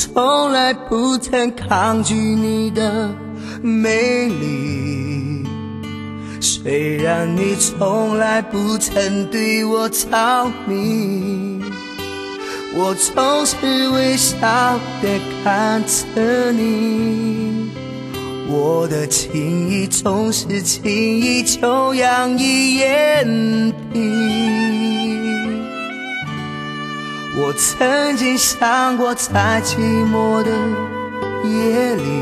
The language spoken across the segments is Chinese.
从来不曾抗拒你的美丽，虽然你从来不曾对我着迷，我总是微笑地看着你，我的情意总是轻易就洋溢眼底。我曾经想过，在寂寞的夜里，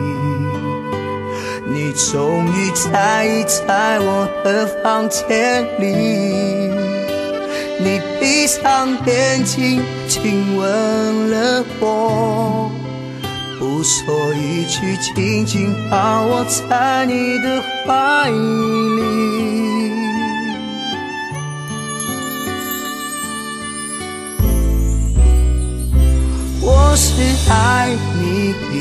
你终于在我的房间里，你闭上眼睛亲吻了我，不说一句，紧紧抱我在你的怀里。我是爱你的，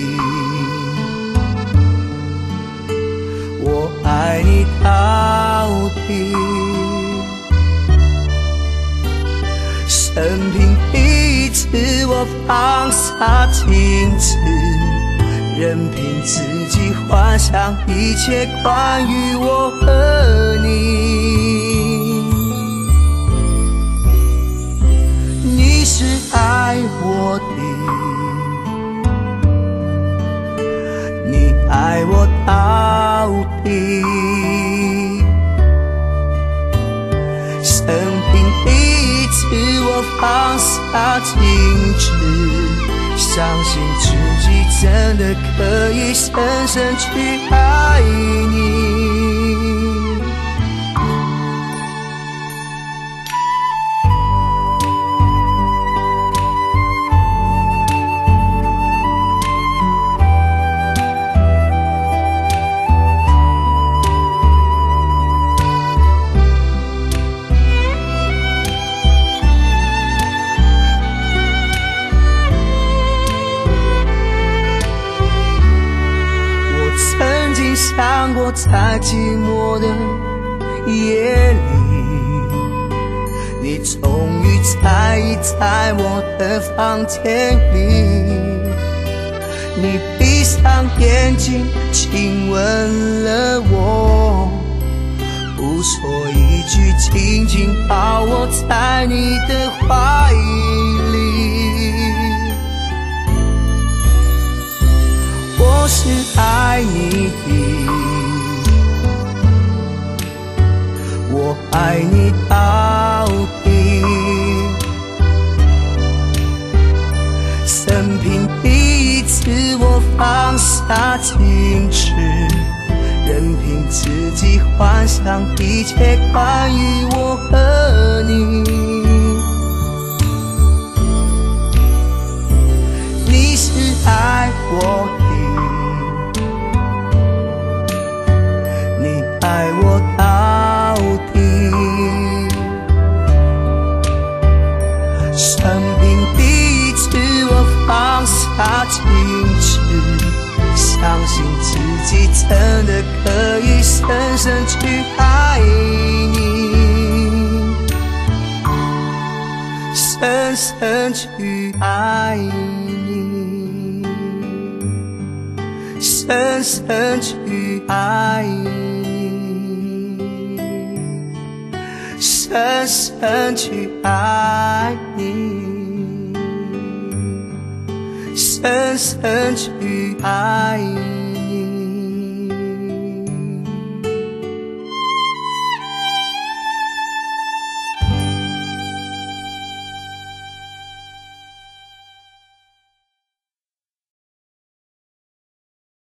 我爱你到底。生平第一次我放下矜持，任凭自己幻想一切关于我和你。你是爱我的，你爱我到底。生平第一次我放下矜持，相信自己真的可以深深去爱你。想过在寂寞的夜里，你终于在我的房间里，你闭上眼睛亲吻了我，不说一句，紧紧抱我在你的怀里。我是爱你的，我爱你到底。生平第一次我放下矜持，任凭自己幻想一切关于我和你。你是爱我的，你爱我到底。生平第一次我放下矜持，相信自己真的可以深深去爱你，深深去爱你，深深去爱你，深深去爱你，深深去爱你。